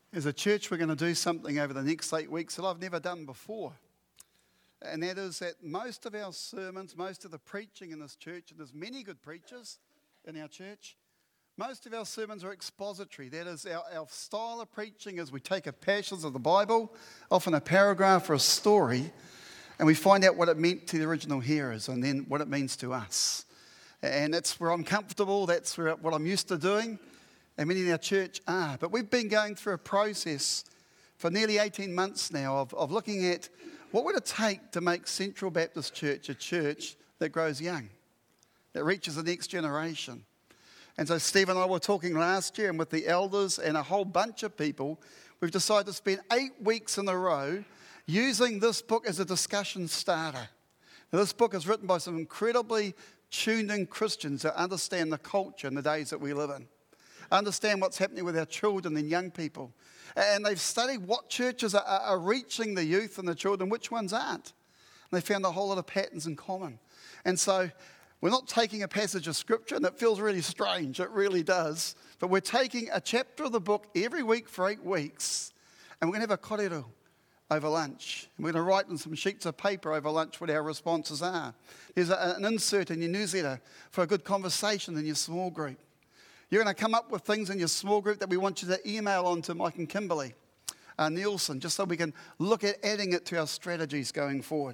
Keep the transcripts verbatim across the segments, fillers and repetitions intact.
As a church, we're going to do something over the next eight weeks that I've never done before. And that is that most of our sermons, most of the preaching in this church, and there's many good preachers in our church, most of our sermons are expository. That is, our, our style of preaching is we take a passage of the Bible, often a paragraph or a story, and we find out what it meant to the original hearers and then what it means to us. And that's where I'm comfortable, that's where, what I'm used to doing, and many in our church are. But we've been going through a process for nearly eighteen months now of, of looking at what would it take to make Central Baptist Church a church that grows young, that reaches the next generation. And so Steve and I were talking last year, and with the elders and a whole bunch of people, we've decided to spend eight weeks in a row using this book as a discussion starter. Now, this book is written by some incredibly tuned-in Christians that understand the culture in the days that we live in, understand what's happening with our children and young people. And they've studied what churches are, are reaching the youth and the children, which ones aren't. And they found a whole lot of patterns in common. And so we're not taking a passage of Scripture, and it feels really strange, it really does, but we're taking a chapter of the book every week for eight weeks, and we're going to have a kōrero over lunch. And we're going to write on some sheets of paper over lunch what our responses are. There's a, an insert in your newsletter for a good conversation in your small group. You're going to come up with things in your small group that we want you to email on to Mike and Kimberly uh, Nielsen, just so we can look at adding it to our strategies going forward.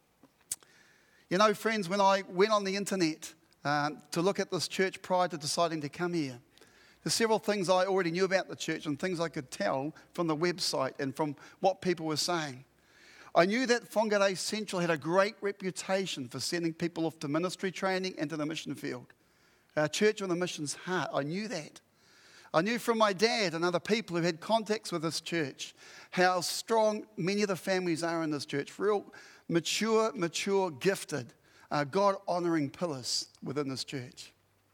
You know, friends, when I went on the internet um, to look at this church prior to deciding to come here, there's several things I already knew about the church and things I could tell from the website and from what people were saying. I knew that Whangarei Central had a great reputation for sending people off to ministry training and to the mission field. Our church on the mission's heart, I knew that. I knew from my dad and other people who had contacts with this church how strong many of the families are in this church. Real mature, mature, gifted, uh, God-honouring pillars within this church.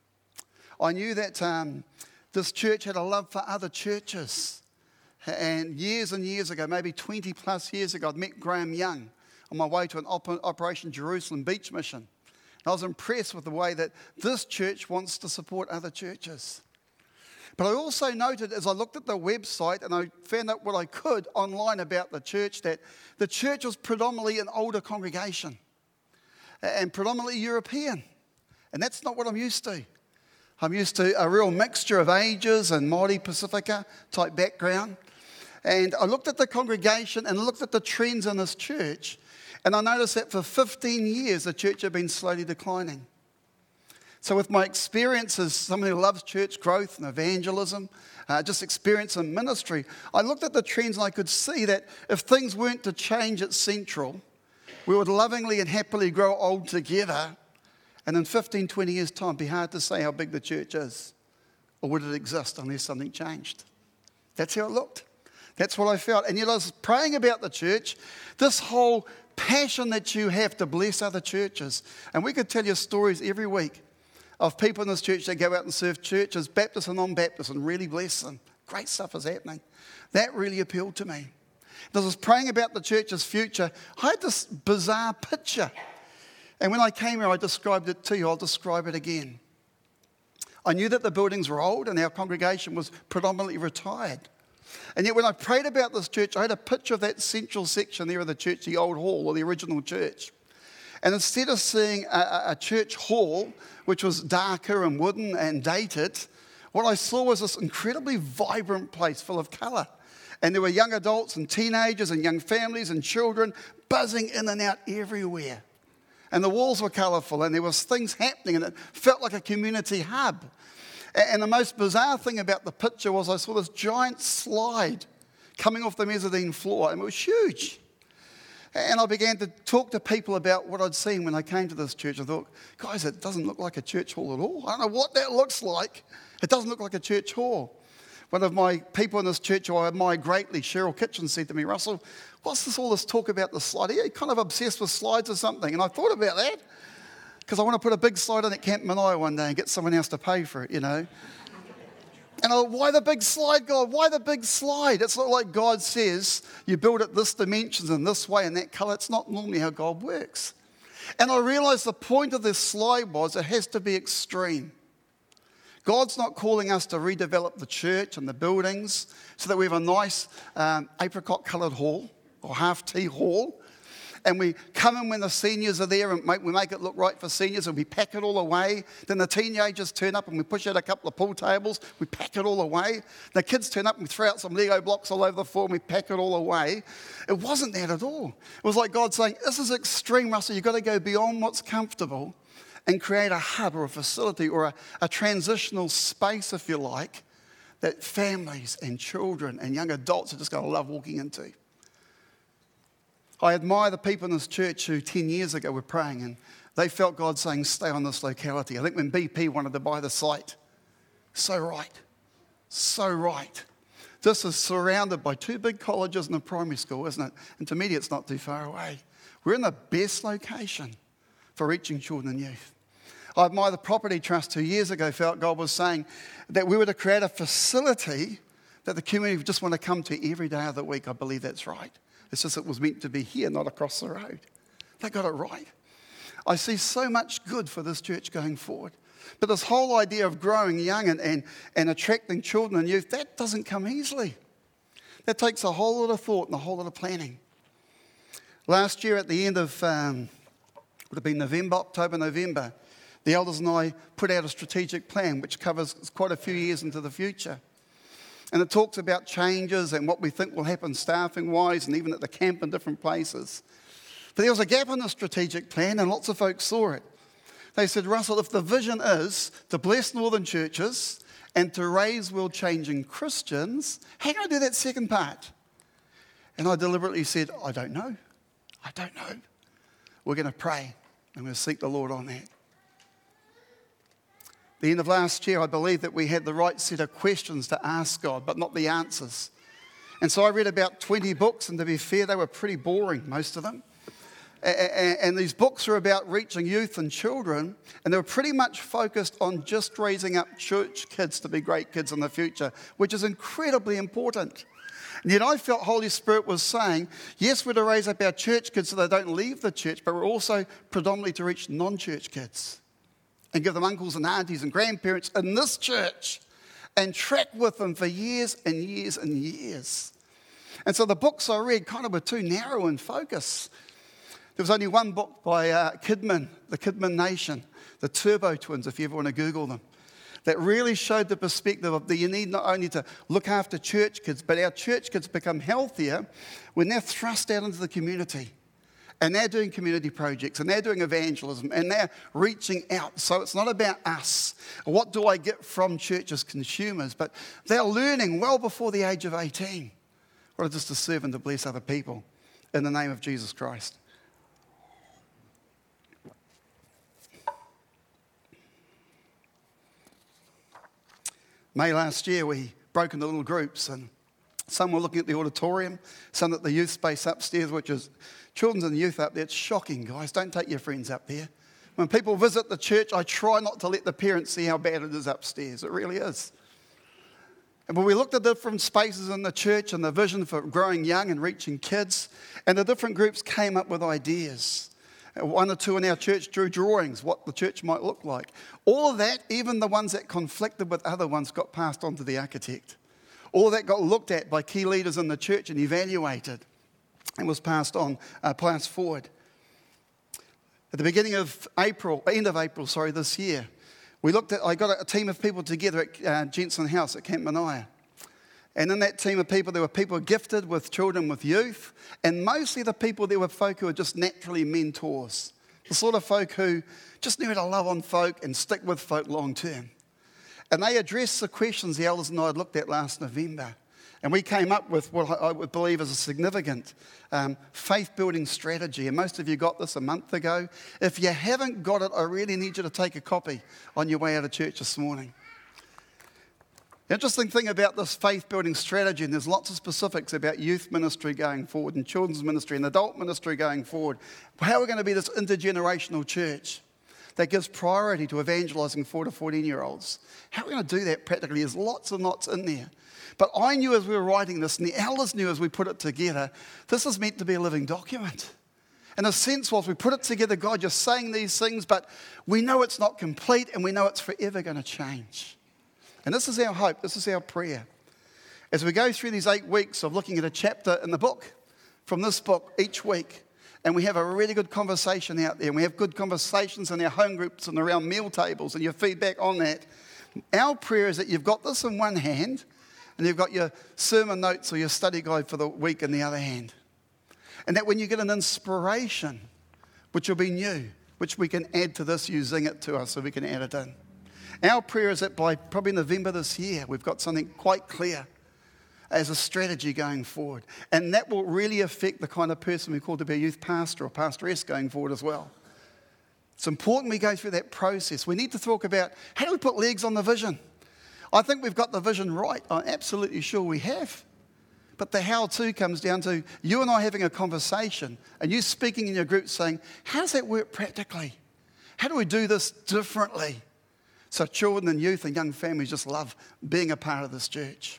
I knew that um, this church had a love for other churches. And years and years ago, maybe twenty plus years ago, I'd met Graham Young on my way to an op- Operation Jerusalem Beach mission. I was impressed with the way that this church wants to support other churches. But I also noted as I looked at the website and I found out what I could online about the church, that the church was predominantly an older congregation and predominantly European. And that's not what I'm used to. I'm used to a real mixture of ages and Māori Pacifica type background. And I looked at the congregation and looked at the trends in this church, and I noticed that for fifteen years, the church had been slowly declining. So with my experience as someone who loves church growth and evangelism, uh, just experience in ministry, I looked at the trends and I could see that if things weren't to change at Central, we would lovingly and happily grow old together, and in fifteen, twenty years' time, it'd be hard to say how big the church is, or would it exist unless something changed. That's how it looked. That's what I felt. And yet I was praying about the church, this whole passion that you have to bless other churches. And we could tell you stories every week of people in this church that go out and serve churches, Baptist and non-Baptist, and really bless them. Great stuff is happening. That really appealed to me. As I was praying about the church's future, I had this bizarre picture. And when I came here, I described it to you. I'll describe it again. I knew that the buildings were old and our congregation was predominantly retired. And yet when I prayed about this church, I had a picture of that central section there of the church, the old hall or the original church. And instead of seeing a, a church hall, which was darker and wooden and dated, what I saw was this incredibly vibrant place full of colour. And there were young adults and teenagers and young families and children buzzing in and out everywhere. And the walls were colourful and there was things happening and it felt like a community hub. And the most bizarre thing about the picture was I saw this giant slide coming off the mezzanine floor, and it was huge. And I began to talk to people about what I'd seen when I came to this church. I thought, guys, it doesn't look like a church hall at all. I don't know what that looks like. It doesn't look like a church hall. One of my people in this church who I admire greatly, Cheryl Kitchen, said to me, Russell, what's this all this talk about the slide? Are you kind of obsessed with slides or something? And I thought about that. Because I want to put a big slide in at Camp Manaia one day and get someone else to pay for it, you know. And I, why the big slide, God? Why the big slide? It's not like God says you build it this dimensions and this way and that colour. It's not normally how God works. And I realised the point of this slide was it has to be extreme. God's not calling us to redevelop the church and the buildings so that we have a nice um, apricot-coloured hall or half-tea hall. And we come in when the seniors are there and make, we make it look right for seniors and we pack it all away. Then the teenagers turn up and we push out a couple of pool tables, we pack it all away. The kids turn up and we throw out some Lego blocks all over the floor and we pack it all away. It wasn't that at all. It was like God saying, this is extreme, Russell. You've got to go beyond what's comfortable and create a hub or a facility or a, a transitional space, if you like, that families and children and young adults are just going to love walking into. I admire the people in this church who ten years ago were praying and they felt God saying, stay on this locality. I think when B P wanted to buy the site, so right, so right. This is surrounded by two big colleges and a primary school, isn't it? Intermediate's not too far away. We're in the best location for reaching children and youth. I admire the property trust who years ago felt God was saying that we were to create a facility that the community would just want to come to every day of the week. I believe that's right. It's just it was meant to be here, not across the road. They got it right. I see so much good for this church going forward. But this whole idea of growing young and, and, and attracting children and youth, that doesn't come easily. That takes a whole lot of thought and a whole lot of planning. Last year at the end of, um, would have been November, October, November, the elders and I put out a strategic plan which covers quite a few years into the future. And it talks about changes and what we think will happen staffing-wise and even at the camp in different places. But there was a gap in the strategic plan and lots of folks saw it. They said, Russell, if the vision is to bless northern churches and to raise world-changing Christians, how can I do that second part? And I deliberately said, I don't know. I don't know. We're going to pray and we'll seek the Lord on that. The end of last year, I believe that we had the right set of questions to ask God, but not the answers. And so I read about twenty books, and to be fair, they were pretty boring, most of them. And these books are about reaching youth and children, and they were pretty much focused on just raising up church kids to be great kids in the future, which is incredibly important. And yet I felt Holy Spirit was saying, yes, we're to raise up our church kids so they don't leave the church, but we're also predominantly to reach non-church kids and give them uncles and aunties and grandparents in this church and track with them for years and years and years. And so the books I read kind of were too narrow in focus. There was only one book by uh, Kidman, the Kidman Nation, the Turbo Twins, if you ever want to Google them, that really showed the perspective of that you need not only to look after church kids, but our church kids become healthier when they're thrust out into the community. And they're doing community projects, and they're doing evangelism, and they're reaching out. So it's not about us. What do I get from church as consumers? But they're learning well before the age of eighteen what it is to serve and to bless other people in the name of Jesus Christ. May last year, we broke into little groups, and some were looking at the auditorium, some at the youth space upstairs, which is children's and youth up there. It's shocking, guys. Don't take your friends up there. When people visit the church, I try not to let the parents see how bad it is upstairs. It really is. And when we looked at different spaces in the church and the vision for growing young and reaching kids, and the different groups came up with ideas. One or two in our church drew drawings, what the church might look like. All of that, even the ones that conflicted with other ones, got passed on to the architect. All of that got looked at by key leaders in the church and evaluated and was passed on, uh, passed forward. At the beginning of April, end of April, sorry, this year, we looked at, I got a team of people together at uh, Jensen House at Camp Mania. And in that team of people, there were people gifted with children, with youth, and mostly the people, there were folk who were just naturally mentors. The sort of folk who just knew how to love on folk and stick with folk long term. And they addressed the questions the elders and I had looked at last November. And we came up with what I would believe is a significant um, faith-building strategy. And most of you got this a month ago. If you haven't got it, I really need you to take a copy on your way out of church this morning. The interesting thing about this faith-building strategy, and there's lots of specifics about youth ministry going forward and children's ministry and adult ministry going forward, how we're going to be this intergenerational church that gives priority to evangelizing four to fourteen-year-olds. How are we going to do that practically? There's lots and lots in there. But I knew as we were writing this, and the elders knew as we put it together, this is meant to be a living document. And the sense was we put it together, God, you're saying these things, but we know it's not complete and we know it's forever going to change. And this is our hope, this is our prayer. As we go through these eight weeks of looking at a chapter in the book, from this book each week, and we have a really good conversation out there, and we have good conversations in our home groups and around meal tables and your feedback on that, our prayer is that you've got this in one hand, and you've got your sermon notes or your study guide for the week in the other hand. And that when you get an inspiration, which will be new, which we can add to this, you zing it to us so we can add it in. Our prayer is that by probably November this year, we've got something quite clear as a strategy going forward. And that will really affect the kind of person we call to be a youth pastor or pastoress going forward as well. It's important we go through that process. We need to talk about how do we put legs on the vision. I think we've got the vision right. I'm absolutely sure we have. But the how-to comes down to you and I having a conversation and you speaking in your group saying, how does that work practically? How do we do this differently? So children and youth and young families just love being a part of this church.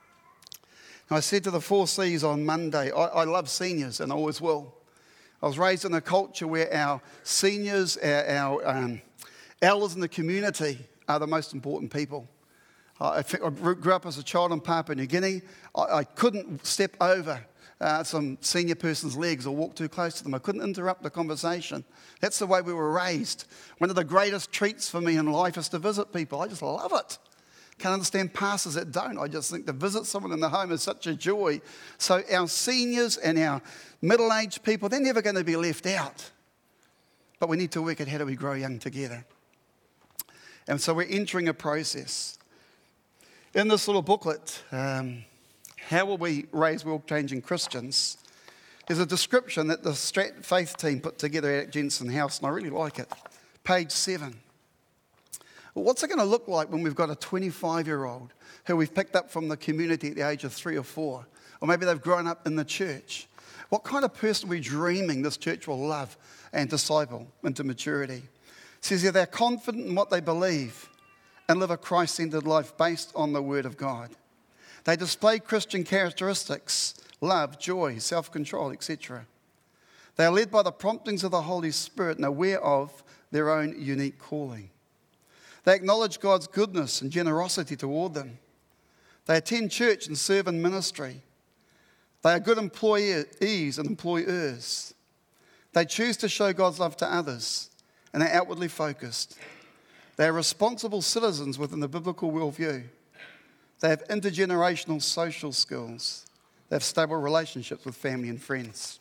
I said to the four C's on Monday, I, I love seniors and I always will. I was raised in a culture where our seniors, our, our um, elders in the community are the most important people. I, I grew up as a child in Papua New Guinea. I, I couldn't step over uh, some senior person's legs or walk too close to them. I couldn't interrupt the conversation. That's the way we were raised. One of the greatest treats for me in life is to visit people. I just love it. Can't understand pastors that don't. I just think to visit someone in the home is such a joy. So our seniors and our middle-aged people, they're never going to be left out. But we need to work at how do we grow young together. And so we're entering a process. In this little booklet, um, How Will We Raise World-Changing Christians? There's a description that the Strat Faith team put together at Jensen House, and I really like it. Page seven. Well, what's it going to look like when we've got a twenty-five-year-old who we've picked up from the community at the age of three or four? Or maybe they've grown up in the church. What kind of person are we dreaming this church will love and disciple into maturity? It says here they're confident in what they believe and live a Christ-centered life based on the Word of God. They display Christian characteristics, love, joy, self-control, et cetera. They are led by the promptings of the Holy Spirit and aware of their own unique calling. They acknowledge God's goodness and generosity toward them. They attend church and serve in ministry. They are good employees and employers. They choose to show God's love to others and are outwardly focused. They are responsible citizens within the biblical worldview. They have intergenerational social skills. They have stable relationships with family and friends.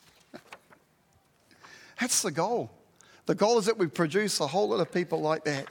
That's the goal. The goal is that we produce a whole lot of people like that.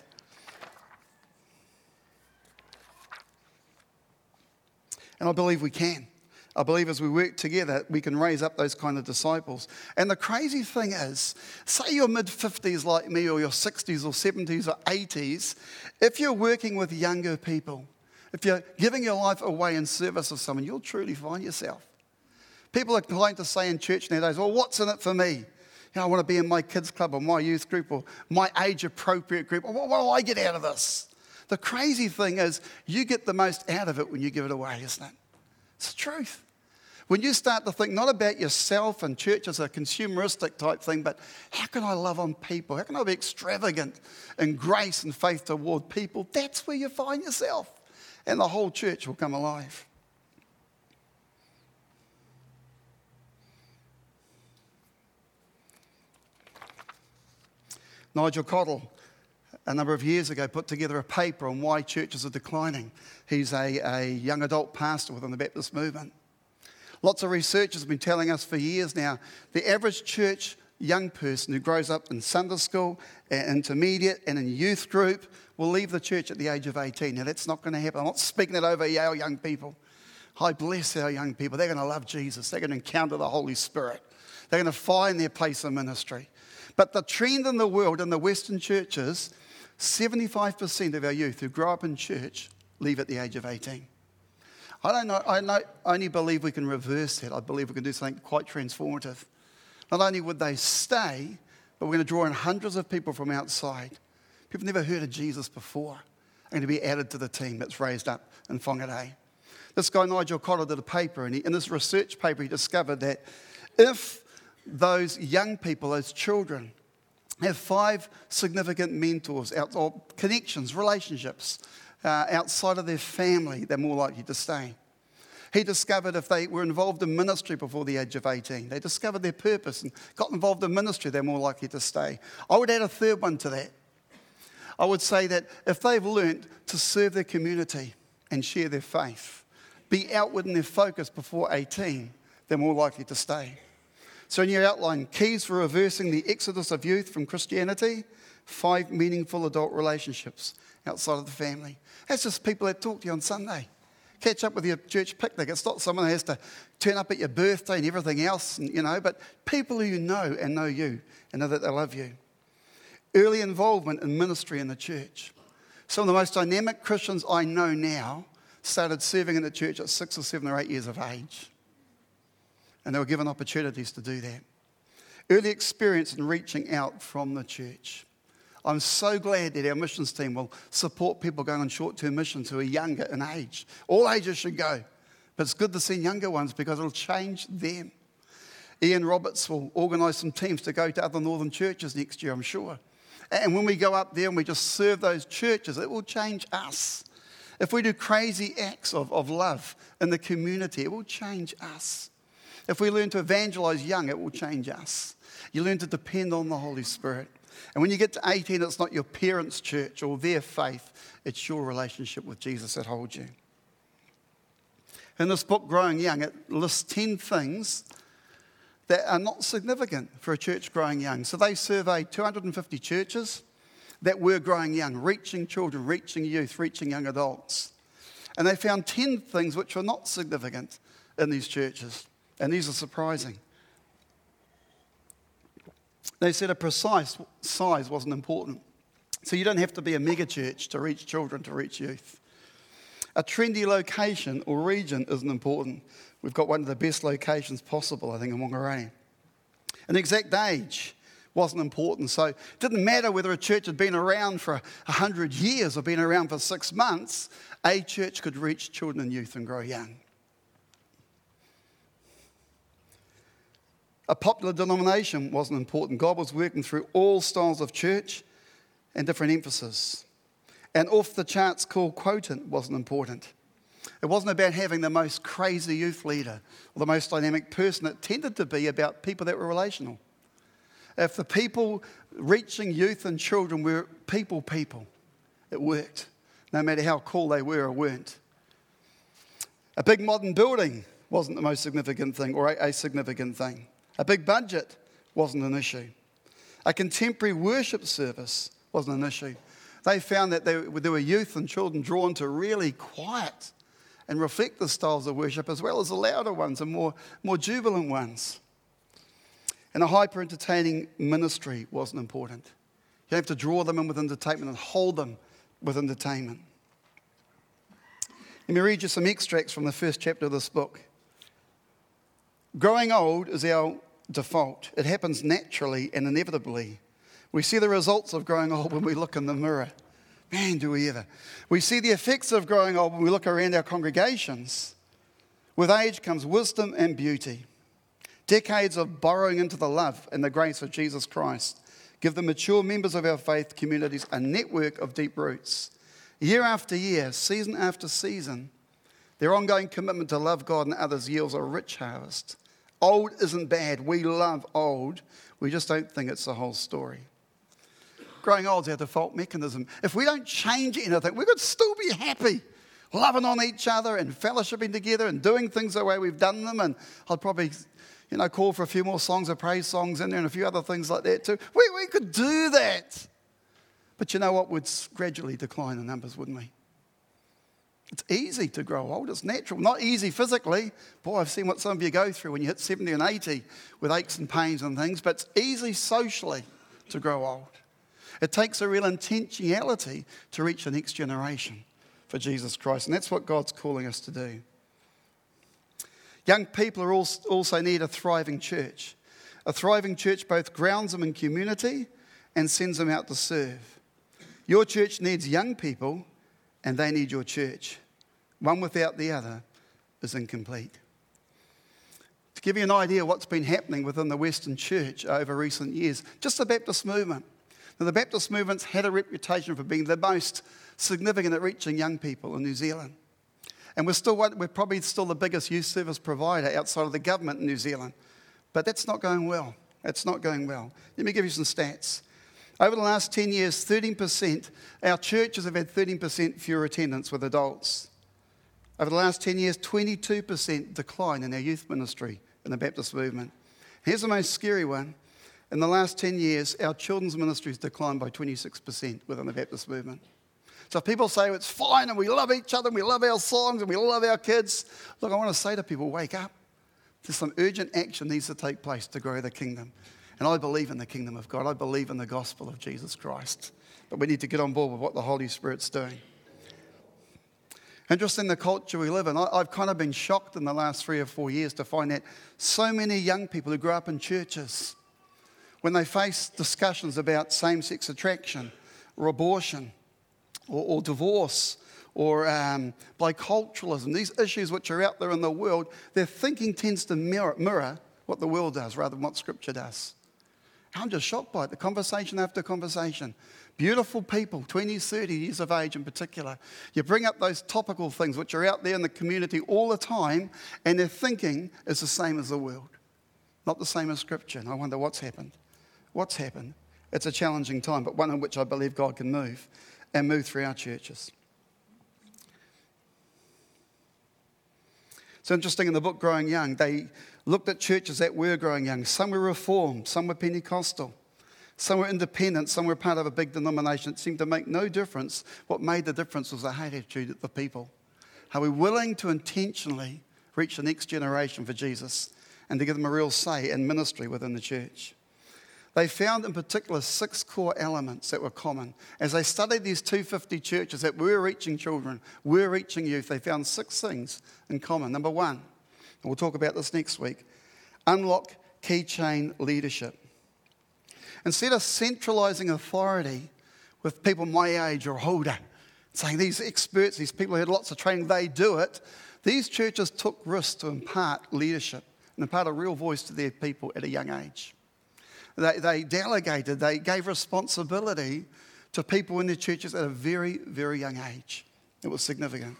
And I believe we can. I believe as we work together, we can raise up those kind of disciples. And the crazy thing is, say you're mid-fifties like me, or your sixties or seventies or eighties, if you're working with younger people, if you're giving your life away in service of someone, you'll truly find yourself. People are inclined to say in church nowadays, well, what's in it for me? You know, I want to be in my kids club or my youth group or my age-appropriate group. What, what do I get out of this? The crazy thing is, you get the most out of it when you give it away, isn't it? It's the truth. When you start to think not about yourself and church as a consumeristic type thing, but how can I love on people? How can I be extravagant in grace and faith toward people? That's where you find yourself. And the whole church will come alive. Nigel Cottle, a number of years ago, put together a paper on why churches are declining. He's a, a young adult pastor within the Baptist movement. Lots of research has been telling us for years now, the average church young person who grows up in Sunday school, intermediate, and in youth group will leave the church at the age of eighteen. Now, that's not going to happen. I'm not speaking that over our young people. I bless our young people. They're going to love Jesus. They're going to encounter the Holy Spirit. They're going to find their place in ministry. But the trend in the world, in the Western churches, seventy-five percent of our youth who grow up in church leave at the age of eighteen. I don't know, I know, only believe we can reverse that. I believe we can do something quite transformative. Not only would they stay, but we're going to draw in hundreds of people from outside. People never heard of Jesus before are going to be added to the team that's raised up in Whangarei. This guy, Nigel Cottle, did a paper, and he, in this research paper, he discovered that if those young people, those children, have five significant mentors, or connections, relationships, uh, outside of their family, they're more likely to stay. He discovered if they were involved in ministry before the age of eighteen, they discovered their purpose and got involved in ministry, they're more likely to stay. I would add a third one to that. I would say that if they've learnt to serve their community and share their faith, be outward in their focus before eighteen, they're more likely to stay. So in your outline, keys for reversing the exodus of youth from Christianity, five meaningful adult relationships outside of the family. That's just people that talk to you on Sunday. Catch up with your church picnic. It's not someone who has to turn up at your birthday and everything else, and, you know, but people who you know and know you and know that they love you. Early involvement in ministry in the church. Some of the most dynamic Christians I know now started serving in the church at six or seven or eight years of age. And they were given opportunities to do that. Early experience in reaching out from the church. I'm so glad that our missions team will support people going on short-term missions who are younger in age. All ages should go, but it's good to see younger ones because it'll change them. Ian Roberts will organise some teams to go to other northern churches next year, I'm sure. And when we go up there and we just serve those churches, it will change us. If we do crazy acts of, of love in the community, it will change us. If we learn to evangelise young, it will change us. You learn to depend on the Holy Spirit. And when you get to eighteen, it's not your parents' church or their faith. It's your relationship with Jesus that holds you. In this book, Growing Young, it lists ten things that are not significant for a church growing young. So they surveyed two hundred fifty churches that were growing young, reaching children, reaching youth, reaching young adults. And they found ten things which were not significant in these churches. And these are surprising. They said a precise size wasn't important. So you don't have to be a mega church to reach children, to reach youth. A trendy location or region isn't important. We've got one of the best locations possible, I think, in Whangarei. An exact age wasn't important. So it didn't matter whether a church had been around for a hundred years or been around for six months. A church could reach children and youth and grow young. A popular denomination wasn't important. God was working through all styles of church and different emphasis. An off-the-charts cool quotient wasn't important. It wasn't about having the most crazy youth leader or the most dynamic person. It tended to be about people that were relational. If the people reaching youth and children were people people, it worked, no matter how cool they were or weren't. A big modern building wasn't the most significant thing or a, a significant thing. A big budget wasn't an issue. A contemporary worship service wasn't an issue. They found that they, there were youth and children drawn to really quiet and reflective styles of worship, as well as the louder ones and more, more jubilant ones. And a hyper-entertaining ministry wasn't important. You have to draw them in with entertainment and hold them with entertainment. Let me read you some extracts from the first chapter of this book. Growing old is our default. It happens naturally and inevitably. We see the results of growing old when we look in the mirror. Man, do we ever. We see the effects of growing old when we look around our congregations. With age comes wisdom and beauty. Decades of burrowing into the love and the grace of Jesus Christ give the mature members of our faith communities a network of deep roots. Year after year, season after season, their ongoing commitment to love God and others yields a rich harvest. Old isn't bad. We love old. We just don't think it's the whole story. Growing old is our default mechanism. If we don't change anything, we could still be happy, loving on each other and fellowshipping together and doing things the way we've done them. And I'd probably, you know, call for a few more songs of praise songs in there and a few other things like that too. We, we could do that. But you know what? We'd gradually decline in numbers, wouldn't we? It's easy to grow old. It's natural. Not easy physically. Boy, I've seen what some of you go through when you hit seventy and eighty with aches and pains and things. But it's easy socially to grow old. It takes a real intentionality to reach the next generation for Jesus Christ. And that's what God's calling us to do. Young people are also need a thriving church. A thriving church both grounds them in community and sends them out to serve. Your church needs young people and they need your church. One without the other is incomplete. To give you an idea of what's been happening within the Western church over recent years, just the Baptist movement. Now, the Baptist movement's had a reputation for being the most significant at reaching young people in New Zealand. And we're still we're probably still the biggest youth service provider outside of the government in New Zealand. But that's not going well. It's not going well. Let me give you some stats. Over the last ten years, thirteen percent, our churches have had thirteen percent fewer attendance with adults. Over the last ten years, twenty-two percent decline in our youth ministry in the Baptist movement. Here's the most scary one. In the last ten years, our children's ministry has declined by twenty-six percent within the Baptist movement. So if people say it's fine and we love each other and we love our songs and we love our kids, look, I want to say to people, wake up. There's some urgent action needs to take place to grow the kingdom. And I believe in the kingdom of God. I believe in the gospel of Jesus Christ. But we need to get on board with what the Holy Spirit's doing. Interesting, the culture we live in. I, I've kind of been shocked in the last three or four years to find that so many young people who grew up in churches, when they face discussions about same-sex attraction or abortion or, or divorce or um, biculturalism, these issues which are out there in the world, their thinking tends to mirror, mirror what the world does rather than what Scripture does. I'm just shocked by it, the conversation after conversation. Beautiful people, twenty, thirty years of age in particular. You bring up those topical things which are out there in the community all the time, and their thinking is the same as the world, not the same as Scripture. And I wonder what's happened. What's happened? It's a challenging time, but one in which I believe God can move and move through our churches. It's interesting, in the book Growing Young, they looked at churches that were growing young. Some were Reformed, some were Pentecostal, some were independent, some were part of a big denomination. It seemed to make no difference. What made the difference was the attitude of the people. Are we willing to intentionally reach the next generation for Jesus and to give them a real say in ministry within the church? They found in particular six core elements that were common. As they studied these two hundred fifty churches that were reaching children, were reaching youth, they found six things in common. Number one, and we'll talk about this next week, unlock keychain leadership. Instead of centralizing authority with people my age or older, saying these experts, these people who had lots of training, they do it, these churches took risks to impart leadership and impart a real voice to their people at a young age. They, they delegated, they gave responsibility to people in their churches at a very, very young age. It was significant.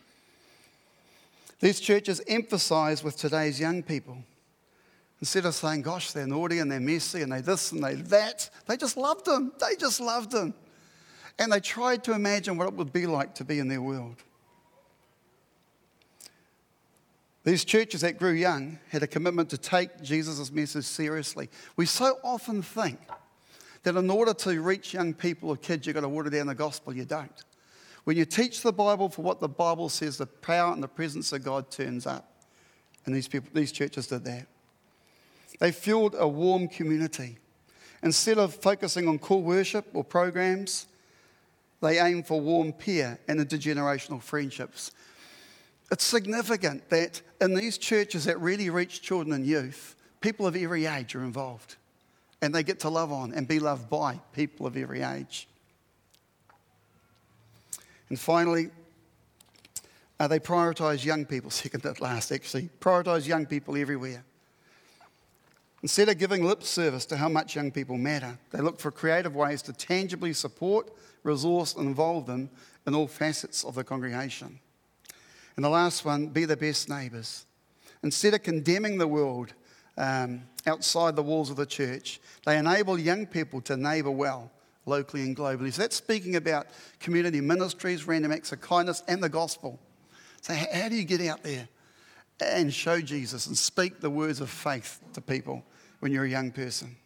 These churches emphasize with today's young people, instead of saying, gosh, they're naughty and they're messy and they this and they that, they just loved them. They just loved them. And they tried to imagine what it would be like to be in their world. These churches that grew young had a commitment to take Jesus' message seriously. We so often think that in order to reach young people or kids, you've got to water down the gospel. You don't. When you teach the Bible for what the Bible says, the power and the presence of God turns up. And these people, these churches did that. They fueled a warm community. Instead of focusing on cool worship or programs, they aimed for warm peer and intergenerational friendships. It's significant that in these churches that really reach children and youth, people of every age are involved. And they get to love on and be loved by people of every age. And finally, uh, they prioritise young people, second at last actually, prioritise young people everywhere. Instead of giving lip service to how much young people matter, they look for creative ways to tangibly support, resource and involve them in all facets of the congregation. And the last one, be the best neighbours. Instead of condemning the world um, outside the walls of the church, they enable young people to neighbour well, locally and globally. So that's speaking about community ministries, random acts of kindness, and the gospel. So how do you get out there and show Jesus and speak the words of faith to people when you're a young person?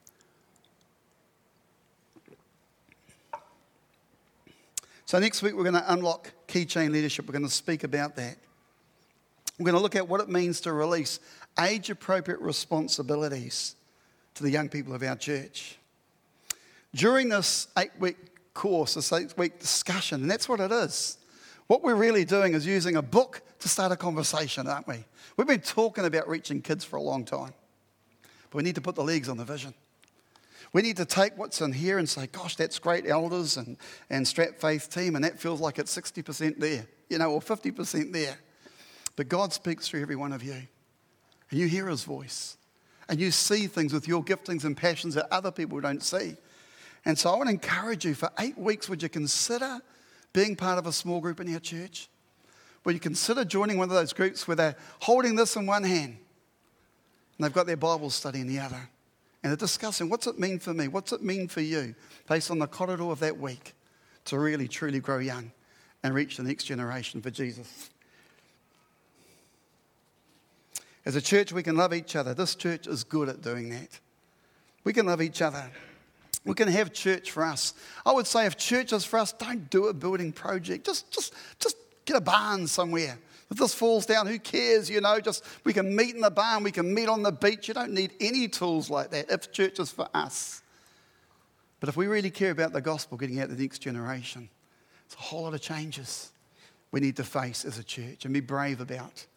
So next week we're going to unlock keychain leadership. We're going to speak about that. We're going to look at what it means to release age-appropriate responsibilities to the young people of our church. During this eight-week course, this eight-week discussion, and that's what it is, what we're really doing is using a book to start a conversation, aren't we? We've been talking about reaching kids for a long time, but we need to put the legs on the vision. We need to take what's in here and say, gosh, that's great, elders and, and Strat Faith team, and that feels like it's sixty percent there, you know, or fifty percent there. But God speaks through every one of you, and you hear his voice, and you see things with your giftings and passions that other people don't see. And so I want to encourage you, for eight weeks, would you consider being part of a small group in our church? Would you consider joining one of those groups where they're holding this in one hand and they've got their Bible study in the other, and they're discussing, what's it mean for me? What's it mean for you, based on the corridor of that week, to really, truly grow young and reach the next generation for Jesus? As a church, we can love each other. This church is good at doing that. We can love each other. We can have church for us. I would say if church is for us, don't do a building project. Just, just, just get a barn somewhere. If this falls down, who cares, you know? Just, we can meet in the barn. We can meet on the beach. You don't need any tools like that if church is for us. But if we really care about the gospel getting out to the next generation, it's a whole lot of changes we need to face as a church and be brave about.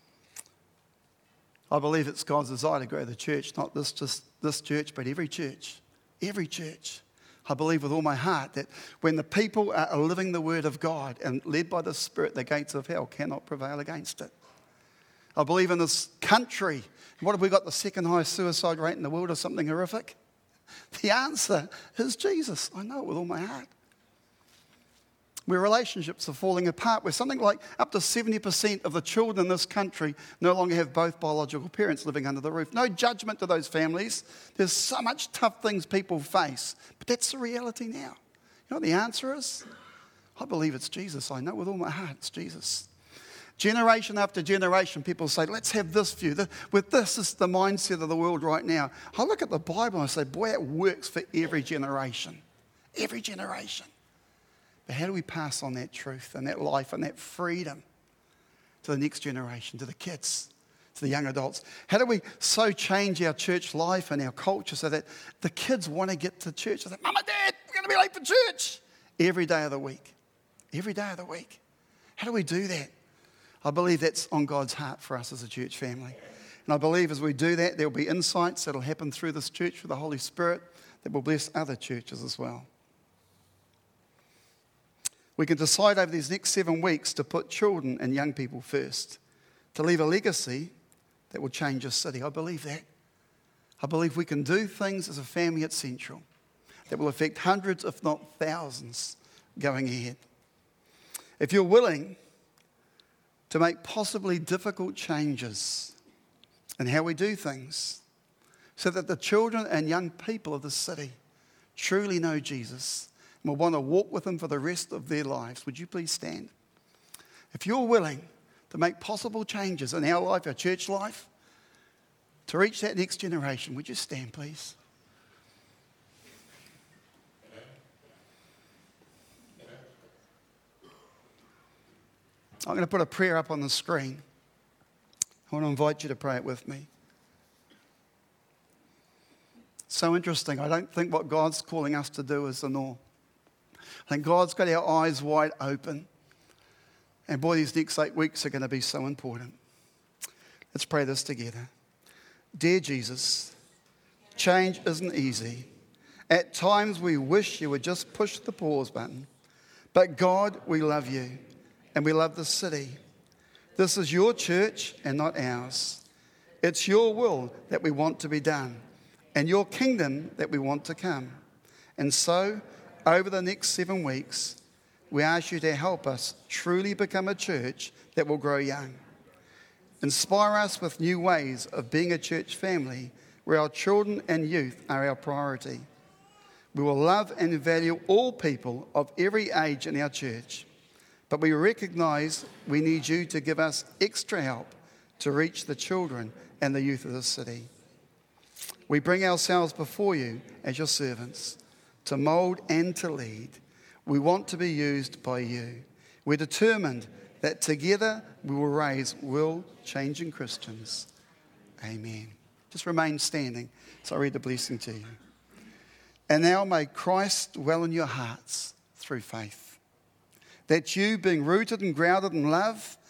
I believe it's God's desire to grow the church, not this just this church, but every church. Every church. I believe with all my heart that when the people are living the word of God and led by the Spirit, the gates of hell cannot prevail against it. I believe in this country. What have we got, the second highest suicide rate in the world or something horrific? The answer is Jesus. I know it with all my heart. Where relationships are falling apart, where something like up to seventy percent of the children in this country no longer have both biological parents living under the roof. No judgment to those families. There's so much tough things people face, but that's the reality now. You know what the answer is? I believe it's Jesus. I know with all my heart it's Jesus. Generation after generation, people say, let's have this view. With this is the mindset of the world right now. I look at the Bible and I say, boy, it works for every generation. Every generation. But how do we pass on that truth and that life and that freedom to the next generation, to the kids, to the young adults? How do we so change our church life and our culture so that the kids want to get to church? They say, Mum and Dad, we're going to be late for church. Every day of the week. Every day of the week. How do we do that? I believe that's on God's heart for us as a church family. And I believe as we do that, there will be insights that will happen through this church, through the Holy Spirit, that will bless other churches as well. We can decide over these next seven weeks to put children and young people first, to leave a legacy that will change a city. I believe that. I believe we can do things as a family at Central that will affect hundreds, if not thousands, going ahead. If you're willing to make possibly difficult changes in how we do things so that the children and young people of the city truly know Jesus and will want to walk with him for the rest of their lives, would you please stand? If you're willing to make possible changes in our life, our church life, to reach that next generation, would you stand, please? I'm going to put a prayer up on the screen. I want to invite you to pray it with me. So interesting. I don't think what God's calling us to do is the norm. I think God's got our eyes wide open. And boy, these next eight weeks are going to be so important. Let's pray this together. Dear Jesus, change isn't easy. At times we wish you would just push the pause button. But God, we love you and we love the city. This is your church and not ours. It's your will that we want to be done and your kingdom that we want to come. And so, over the next seven weeks, we ask you to help us truly become a church that will grow young. Inspire us with new ways of being a church family where our children and youth are our priority. We will love and value all people of every age in our church, but we recognize we need you to give us extra help to reach the children and the youth of the city. We bring ourselves before you as your servants, to mold and to lead. We want to be used by you. We're determined that together we will raise world-changing Christians. Amen. Just remain standing so I read the blessing to you. And now may Christ dwell in your hearts through faith, that you, being rooted and grounded in love,